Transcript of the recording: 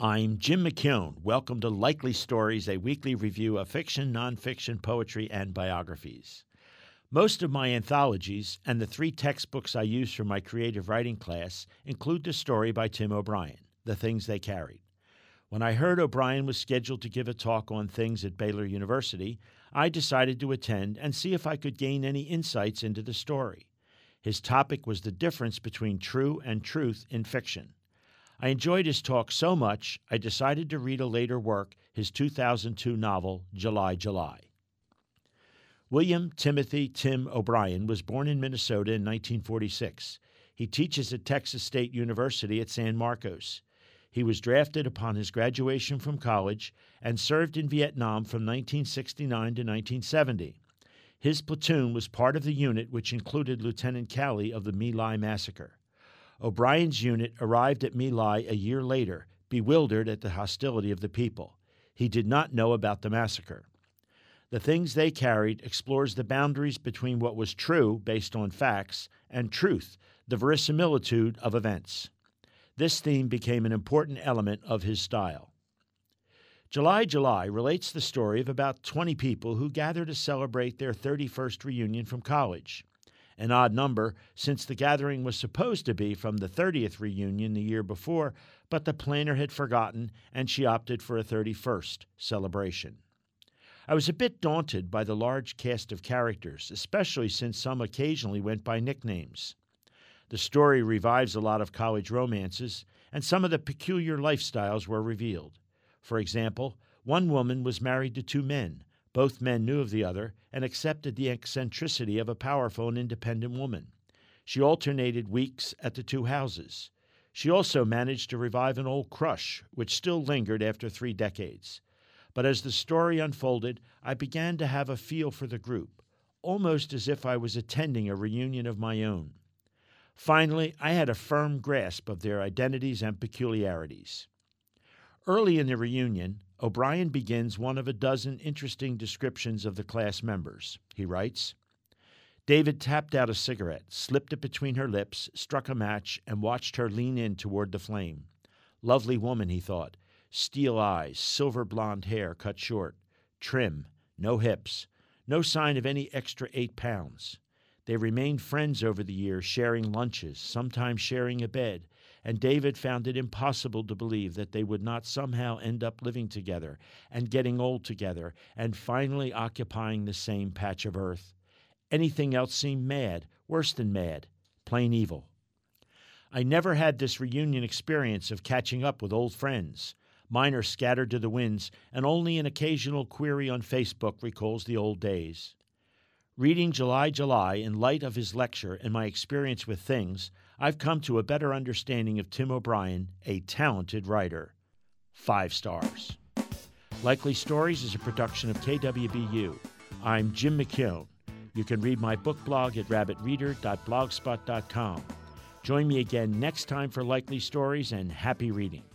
I'm Jim McKeown. Welcome to Likely Stories, a weekly review of fiction, nonfiction, poetry, and biographies. Most of my anthologies and the 3 textbooks I use for my creative writing class include the story by Tim O'Brien, The Things They Carried. When I heard O'Brien was scheduled to give a talk on things at Baylor University, I decided to attend and see if I could gain any insights into the story. His topic was the difference between true and truth in fiction. I enjoyed his talk so much, I decided to read a later work, his 2002 novel, July, July. William Timothy Tim O'Brien was born in Minnesota in 1946. He teaches at Texas State University at San Marcos. He was drafted upon his graduation from college and served in Vietnam from 1969 to 1970. His platoon was part of the unit which included Lieutenant Calley of the My Lai massacre. O'Brien's unit arrived at My Lai a year later, bewildered at the hostility of the people. He did not know about the massacre. The Things They Carried explores the boundaries between what was true, based on facts, and truth, the verisimilitude of events. This theme became an important element of his style. July, July relates the story of about 20 people who gather to celebrate their 31st reunion from college. An odd number, since the gathering was supposed to be from the 30th reunion the year before, but the planner had forgotten, and she opted for a 31st celebration. I was a bit daunted by the large cast of characters, especially since some occasionally went by nicknames. The story revives a lot of college romances, and some of the peculiar lifestyles were revealed. For example, one woman was married to 2 men. Both men knew of the other and accepted the eccentricity of a powerful and independent woman. She alternated weeks at the 2 houses. She also managed to revive an old crush, which still lingered after 3 decades. But as the story unfolded, I began to have a feel for the group, almost as if I was attending a reunion of my own. Finally, I had a firm grasp of their identities and peculiarities. Early in the reunion, O'Brien begins one of a dozen interesting descriptions of the class members. He writes, David tapped out a cigarette, slipped it between her lips, struck a match, and watched her lean in toward the flame. Lovely woman, he thought. Steel eyes, silver blonde hair cut short, trim, no hips, no sign of any extra 8 pounds. They remained friends over the years, sharing lunches, sometimes sharing a bed, and David found it impossible to believe that they would not somehow end up living together and getting old together and finally occupying the same patch of earth. Anything else seemed mad, worse than mad, plain evil. I never had this reunion experience of catching up with old friends. Mine are scattered to the winds, and only an occasional query on Facebook recalls the old days. Reading July, July in light of his lecture and my experience with things, I've come to a better understanding of Tim O'Brien, a talented writer. 5 stars. Likely Stories is a production of KWBU. I'm Jim McKeown. You can read my book blog at rabbitreader.blogspot.com. Join me again next time for Likely Stories, and happy reading.